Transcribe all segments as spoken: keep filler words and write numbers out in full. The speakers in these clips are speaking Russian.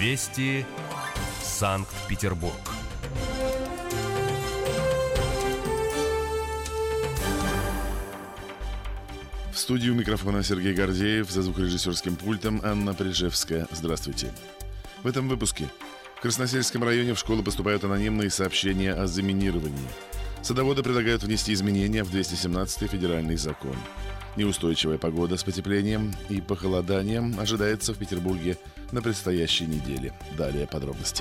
Вести Санкт-Петербург. В студию микрофона Сергей Гордеев, за звукорежиссерским пультом Анна Прижевская. Здравствуйте. В этом выпуске. В Красносельском районе в школы поступают анонимные сообщения о заминировании. Садоводы предлагают внести изменения в двести семнадцатый федеральный закон. Неустойчивая погода с потеплением и похолоданием ожидается в Петербурге на предстоящей неделе. Далее подробности.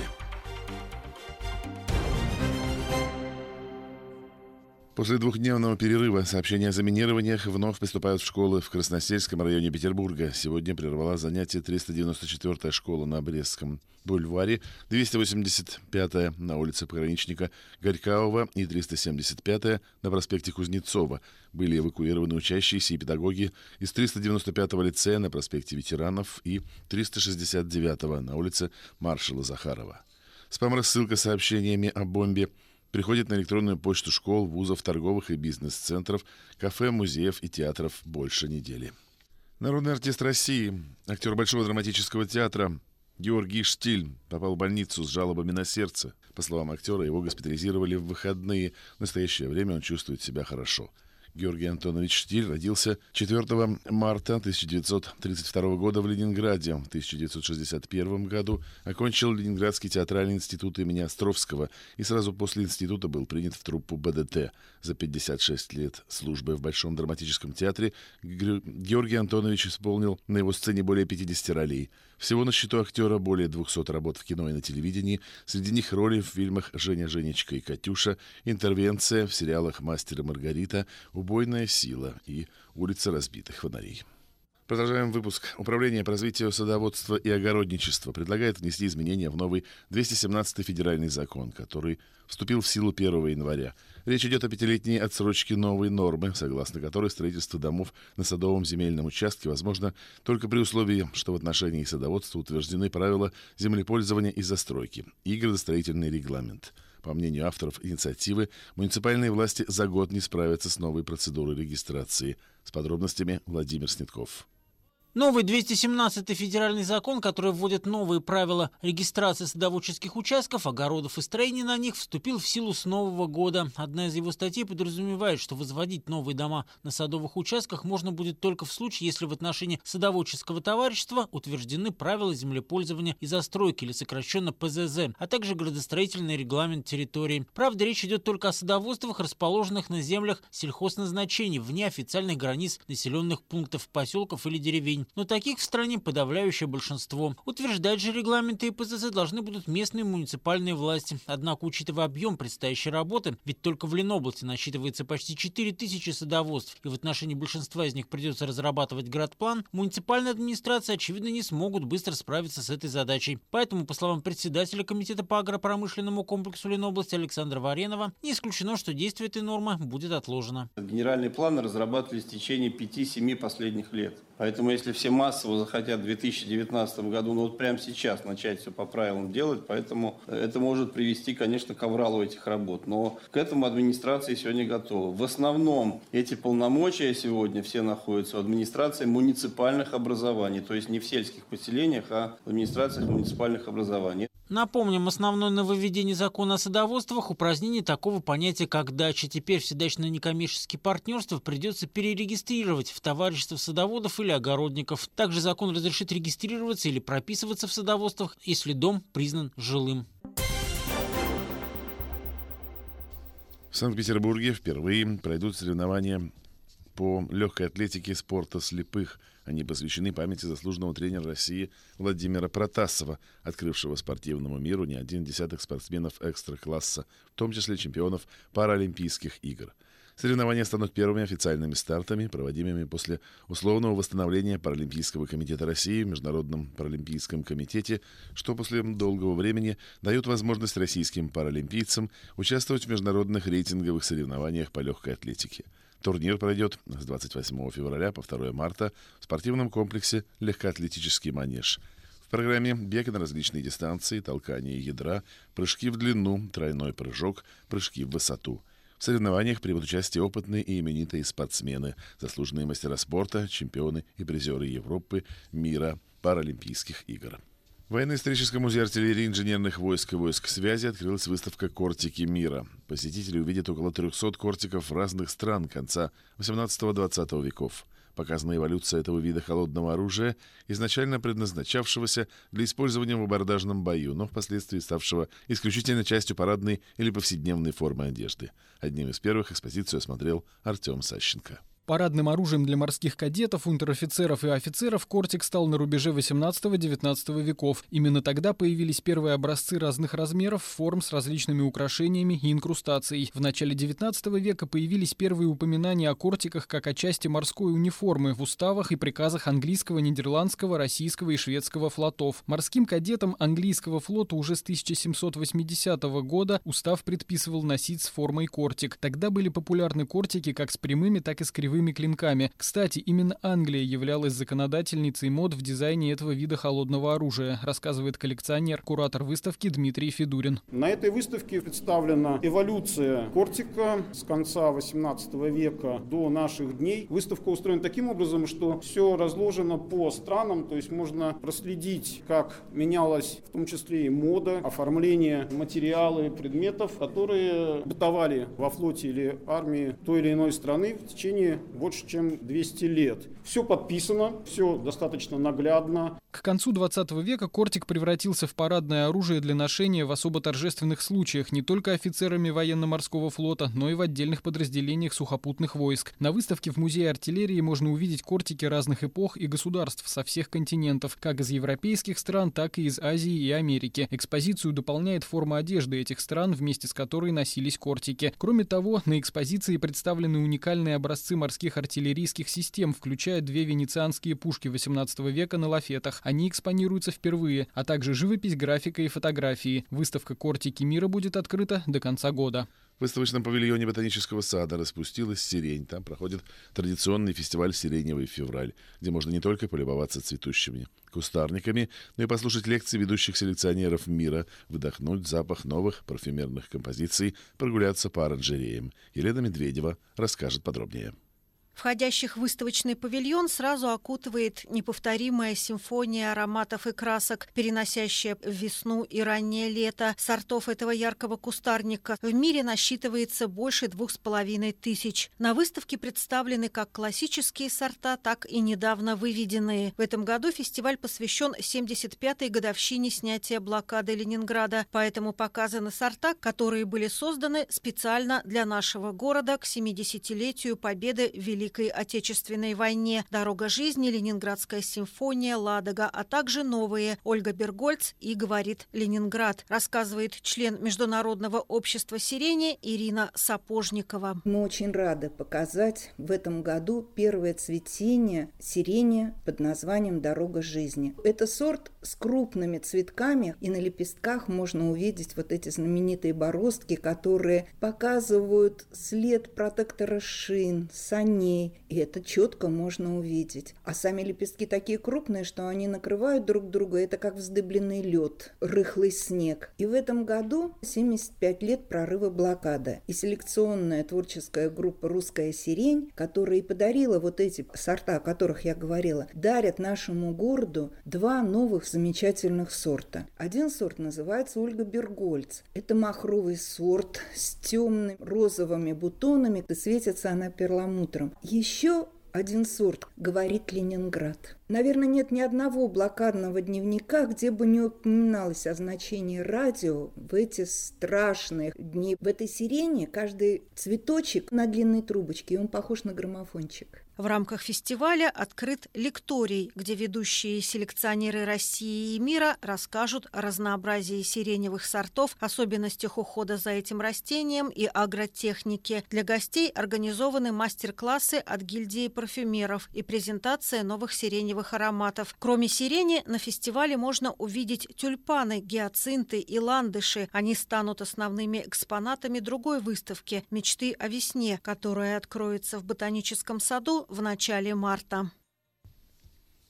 После двухдневного перерыва сообщения о заминированиях вновь поступают в школы в Красносельском районе Петербурга. Сегодня прервала занятия триста девяносто четвёртая школа на Брестском бульваре, двести восемьдесят пятая на улице Пограничника Горькаова и триста семьдесят пятая на проспекте Кузнецова. Были эвакуированы учащиеся и педагоги из триста девяносто пятого лицея на проспекте Ветеранов и триста шестьдесят девятого на улице Маршала Захарова. Спам-рассылка с сообщениями о бомбе приходит на электронную почту школ, вузов, торговых и бизнес-центров, кафе, музеев и театров больше недели. Народный артист России, актер Большого драматического театра Георгий Штиль попал в больницу с жалобами на сердце. По словам актера, его госпитализировали в выходные. В настоящее время он чувствует себя хорошо. Георгий Антонович Штиль родился четвёртого марта тысяча девятьсот тридцать второго года в Ленинграде. В тысяча девятьсот шестьдесят первом году окончил Ленинградский театральный институт имени Островского и сразу после института был принят в труппу Бэ Дэ Тэ. За пятьдесят шесть лет службы в Большом драматическом театре Георгий Антонович исполнил на его сцене более пятидесяти ролей. Всего на счету актера более двухсот работ в кино и на телевидении. Среди них роли в фильмах «Женя, Женечка и Катюша», «Интервенция», в сериалах «Мастер и Маргарита», «Убойная сила» и «Улица разбитых фонарей». Продолжаем выпуск. Управление по развитию садоводства и огородничества предлагает внести изменения в новый двести семнадцатый федеральный закон, который вступил в силу первого января. Речь идет о пятилетней отсрочке новой нормы, согласно которой строительство домов на садовом земельном участке возможно только при условии, что в отношении садоводства утверждены правила землепользования и застройки и градостроительный регламент. По мнению авторов инициативы, муниципальные власти за год не справятся с новой процедурой регистрации. С подробностями Владимир Снетков. Новый двести семнадцатый федеральный закон, который вводит новые правила регистрации садоводческих участков, огородов и строений на них, вступил в силу с нового года. Одна из его статей подразумевает, что возводить новые дома на садовых участках можно будет только в случае, если в отношении садоводческого товарищества утверждены правила землепользования и застройки, или сокращенно Пэ Зэ Зэ, а также градостроительный регламент территории. Правда, речь идет только о садоводствах, расположенных на землях сельхозназначений, вне официальных границ населенных пунктов, поселков или деревень. Но таких в стране подавляющее большинство. Утверждать же регламенты и Пэ Зэ Зэ должны будут местные муниципальные власти. Однако, учитывая объем предстоящей работы, ведь только в Ленобласти насчитывается почти четыре тысячи садоводств, и в отношении большинства из них придется разрабатывать градплан, муниципальные администрации, очевидно, не смогут быстро справиться с этой задачей. Поэтому, по словам председателя Комитета по агропромышленному комплексу Ленобласти Александра Варенова, не исключено, что действие этой нормы будет отложено. Генеральные планы разрабатывались в течение пяти-семи последних лет. Поэтому, если все массово захотят в две тысячи девятнадцатом году, ну вот прямо сейчас начать все по правилам делать, поэтому это может привести, конечно, к авралу этих работ. Но к этому администрация сегодня готова. В основном эти полномочия сегодня все находятся в администрации муниципальных образований, то есть не в сельских поселениях, а в администрациях муниципальных образований. Напомним, основное нововведение закона о садоводствах – упразднение такого понятия, как дача. Теперь все дачно-некоммерческие партнерства придется перерегистрировать в товарищество садоводов или огородников. Также закон разрешит регистрироваться или прописываться в садоводствах, если дом признан жилым. В Санкт-Петербурге впервые пройдут соревнования по легкой атлетике спорта слепых. Они посвящены памяти заслуженного тренера России Владимира Протасова, открывшего спортивному миру не один десяток спортсменов экстра-класса, в том числе чемпионов Паралимпийских игр. Соревнования станут первыми официальными стартами, проводимыми после условного восстановления Паралимпийского комитета России в Международном паралимпийском комитете, что после долгого времени дает возможность российским паралимпийцам участвовать в международных рейтинговых соревнованиях по легкой атлетике. Турнир пройдет с двадцать восьмого февраля по второго марта в спортивном комплексе «Легкоатлетический манеж». В программе бег на различные дистанции, толкание ядра, прыжки в длину, тройной прыжок, прыжки в высоту. В соревнованиях примут участие опытные и именитые спортсмены, заслуженные мастера спорта, чемпионы и призеры Европы, мира, Паралимпийских игр. В военно-историческом музее артиллерии, инженерных войск и войск связи открылась выставка «Кортики мира». Посетители увидят около трехсот кортиков разных стран конца восемнадцатого-двадцатого веков. Показана эволюция этого вида холодного оружия, изначально предназначавшегося для использования в абордажном бою, но впоследствии ставшего исключительно частью парадной или повседневной формы одежды. Одним из первых экспозицию осмотрел Артем Сащенко. Парадным оружием для морских кадетов, унтер-офицеров и офицеров кортик стал на рубеже восемнадцатого-девятнадцатого веков. Именно тогда появились первые образцы разных размеров, форм с различными украшениями и инкрустацией. В начале девятнадцатого века появились первые упоминания о кортиках как о части морской униформы в уставах и приказах английского, нидерландского, российского и шведского флотов. Морским кадетам английского флота уже с тысяча семьсот восьмидесятого года устав предписывал носить с формой кортик. Тогда были популярны кортики как с прямыми, так и с кривыми клинками. Кстати, именно Англия являлась законодательницей мод в дизайне этого вида холодного оружия, рассказывает коллекционер, куратор выставки Дмитрий Федурин. На этой выставке представлена эволюция кортика с конца восемнадцатого века до наших дней. Выставка устроена таким образом, что все разложено по странам, то есть можно проследить, как менялась в том числе и мода, оформление, материалы, предметов, которые бытовали во флоте или армии той или иной страны в течение больше чем двести лет. Все подписано, все достаточно наглядно. К концу двадцатого века кортик превратился в парадное оружие для ношения в особо торжественных случаях не только офицерами военно-морского флота, но и в отдельных подразделениях сухопутных войск. На выставке в музее артиллерии можно увидеть кортики разных эпох и государств со всех континентов, как из европейских стран, так и из Азии и Америки. Экспозицию дополняет форма одежды этих стран, вместе с которой носились кортики. Кроме того, на экспозиции представлены уникальные образцы морских артиллерийских систем, включая две венецианские пушки восемнадцатого века на лафетах. Они экспонируются впервые, а также живопись, графика и фотографии. Выставка «Кортики мира» будет открыта до конца года. В выставочном павильоне ботанического сада распустилась сирень. Там проходит традиционный фестиваль «Сиреневый февраль», где можно не только полюбоваться цветущими кустарниками, но и послушать лекции ведущих селекционеров мира, вдохнуть запах новых парфюмерных композиций, прогуляться по оранжереям. Елена Медведева расскажет подробнее. Входящих в выставочный павильон сразу окутывает неповторимая симфония ароматов и красок, переносящая в весну и раннее лето. Сортов этого яркого кустарника в мире насчитывается больше двух с половиной тысяч. На выставке представлены как классические сорта, так и недавно выведенные. В этом году фестиваль посвящен семьдесят пятой годовщине снятия блокады Ленинграда, поэтому показаны сорта, которые были созданы специально для нашего города к семидесятилетию победы в Великой Великой Отечественной войне, «Дорога жизни», «Ленинградская симфония», «Ладога», а также новые «Ольга Бергольц» и «Говорит Ленинград», рассказывает член Международного общества сирени Ирина Сапожникова. Мы очень рады показать в этом году первое цветение сирени под названием «Дорога жизни». Это сорт с крупными цветками, и на лепестках можно увидеть вот эти знаменитые бороздки, которые показывают след протектора шин, саней. И это четко можно увидеть. А сами лепестки такие крупные, что они накрывают друг друга. Это как вздыбленный лед, рыхлый снег. И в этом году семьдесят пять лет прорыва блокады. И селекционная творческая группа «Русская сирень», которая и подарила вот эти сорта, о которых я говорила, дарят нашему городу два новых замечательных сорта. Один сорт называется «Ольга Бергольц». Это махровый сорт с темными розовыми бутонами, и светится она перламутром. Еще один сорт «Говорит Ленинград». Наверное, нет ни одного блокадного дневника, где бы не упоминалось о значении радио в эти страшные дни. В этой сирени каждый цветочек на длинной трубочке, и он похож на граммофончик. В рамках фестиваля открыт лекторий, где ведущие селекционеры России и мира расскажут о разнообразии сиреневых сортов, особенностях ухода за этим растением и агротехнике. Для гостей организованы мастер-классы от гильдии парфюмеров и презентация новых сиреневых ароматов. Кроме сирени, на фестивале можно увидеть тюльпаны, гиацинты и ландыши. Они станут основными экспонатами другой выставки «Мечты о весне», которая откроется в Ботаническом саду в начале марта.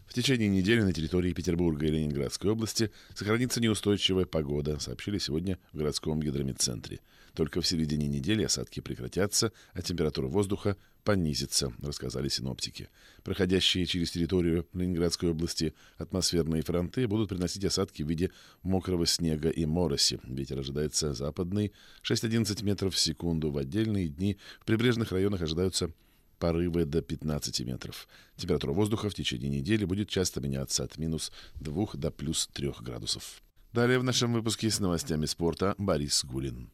В течение недели на территории Петербурга и Ленинградской области сохранится неустойчивая погода, сообщили сегодня в городском гидрометцентре. Только в середине недели осадки прекратятся, а температура воздуха понизится, рассказали синоптики. Проходящие через территорию Ленинградской области атмосферные фронты будут приносить осадки в виде мокрого снега и мороси. Ветер ожидается западный, шесть-одиннадцать метров в секунду. В отдельные дни в прибрежных районах ожидаются порывы до пятнадцати метров. Температура воздуха в течение недели будет часто меняться от минус двух до плюс трех градусов. Далее в нашем выпуске с новостями спорта Борис Гулин.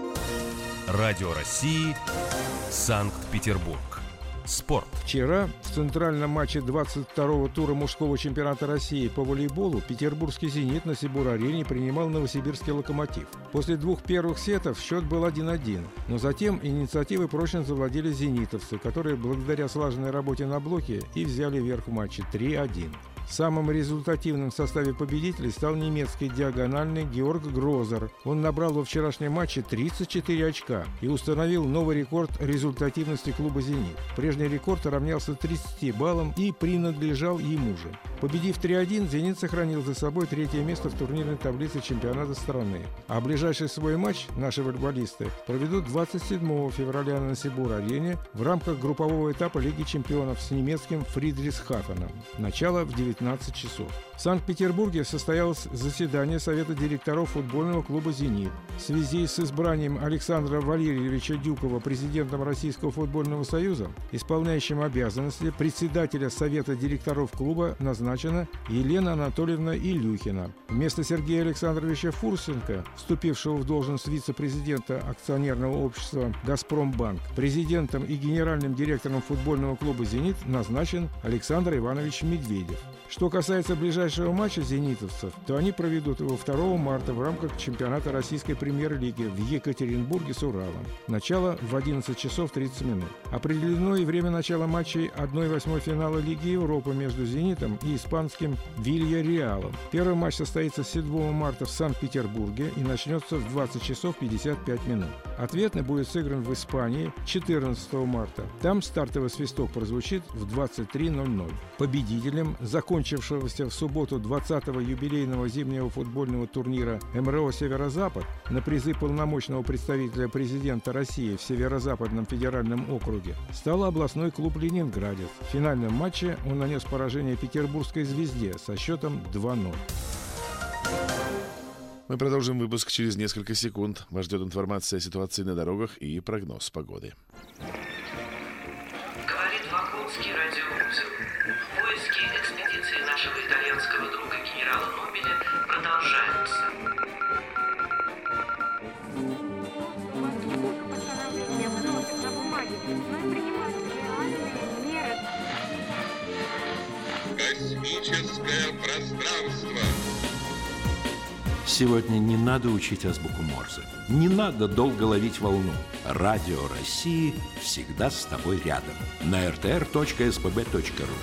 Радио России, Санкт-Петербург. Спорт. Вчера в центральном матче двадцать второго тура мужского чемпионата России по волейболу петербургский «Зенит» на Сибур-арене принимал новосибирский «Локомотив». После двух первых сетов счет был один-один, но затем инициативой прочно завладели зенитовцы, которые благодаря слаженной работе на блоке и взяли верх в матче три-один. Самым результативным в составе победителей стал немецкий диагональный Георг Грозер. Он набрал во вчерашнем матче тридцать четыре очка и установил новый рекорд результативности клуба «Зенит». Прежний рекорд равнялся тридцати баллам и принадлежал ему же. Победив три-один, «Зенит» сохранил за собой третье место в турнирной таблице чемпионата страны. А ближайший свой матч наши волейболисты проведут двадцать седьмого февраля на Сибур-арене в рамках группового этапа Лиги чемпионов с немецким Фридрихсхафеном. Начало в девятнадцать часов. В Санкт-Петербурге состоялось заседание Совета директоров футбольного клуба «Зенит». В связи с избранием Александра Валерьевича Дюкова президентом Российского футбольного союза, исполняющим обязанности председателя Совета директоров клуба назначена Елена Анатольевна Илюхина. Вместо Сергея Александровича Фурсенко, вступившего в должность вице-президента акционерного общества «Газпромбанк», президентом и генеральным директором футбольного клуба «Зенит» назначен Александр Иванович Медведев. Что касается ближайшего матча зенитовцев, то они проведут его второго марта в рамках чемпионата Российской премьер-лиги в Екатеринбурге с Уралом. Начало в одиннадцать часов тридцать минут. Определено и время начала матчей одной восьмой финала Лиги Европы между «Зенитом» и испанским «Вильяреалом». Первый матч состоится седьмого марта в Санкт-Петербурге и начнется в двадцать часов пятьдесят пять минут. Ответный будет сыгран в Испании четырнадцатого марта. Там стартовый свисток прозвучит в двадцать три ноль-ноль. Победителем закончившегося в субботу двадцатого юбилейного зимнего футбольного турнира эм эр о «Северо-Запад» на призы полномочного представителя президента России в Северо-Западном федеральном округе стал областной клуб «Ленинградец». В финальном матче он нанес поражение петербургской «Звезде» со счетом два-ноль. Мы продолжим выпуск через несколько секунд. Вас ждет информация о ситуации на дорогах и прогноз погоды. Говорит Вакунский радиоузел. Поиски экспедиции нашего итальянского друга генерала Нобеля продолжаются. Космическое пространство. Сегодня не надо учить азбуку Морзе. Не надо долго ловить волну. Радио России всегда с тобой рядом. На эр тэ эр точка эс пэ бэ точка ру.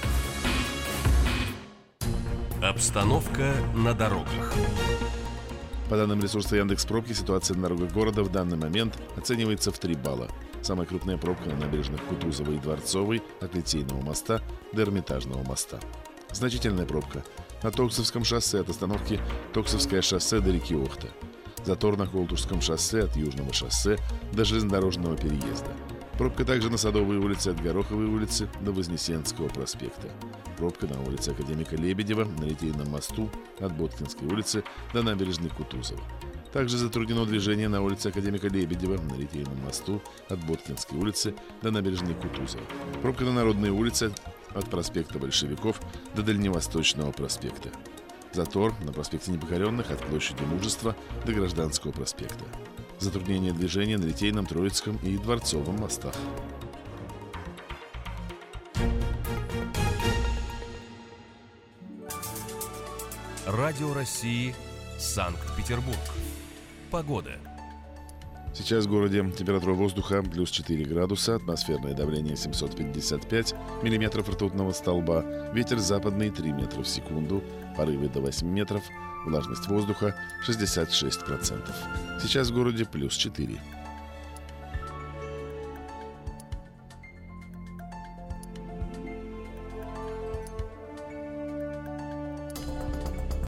Обстановка на дорогах. По данным ресурса Яндекс.Пробки, ситуация на дорогах города в данный момент оценивается в три балла. Самая крупная пробка на набережных Кутузова и Дворцовой от Литейного моста до Эрмитажного моста. Значительная пробка на Токсовском шоссе от остановки Токсовское шоссе до реки Охта. Затор на Колтушском шоссе от Южного шоссе до железнодорожного переезда. Пробка также на Садовой улице от Гороховой улицы до Вознесенского проспекта. Пробка на улице Академика Лебедева на Литейном мосту от Боткинской улицы до набережной Кутузова. Также затруднено движение на улице Академика Лебедева на Литейном мосту от Боткинской улицы до набережной Кутузова. Пробка на Народной улице от проспекта Большевиков до Дальневосточного проспекта. Затор на проспекте Непокоренных от площади Мужества до Гражданского проспекта. Затруднение движения на Литейном, Троицком и Дворцовом мостах. Радио России, Санкт-Петербург. Погода. Сейчас в городе температура воздуха плюс четыре градуса, атмосферное давление семьсот пятьдесят пять миллиметров ртутного столба, ветер западный три метра в секунду, порывы до восьми метров, влажность воздуха шестьдесят шесть процентов. Сейчас в городе плюс четыре.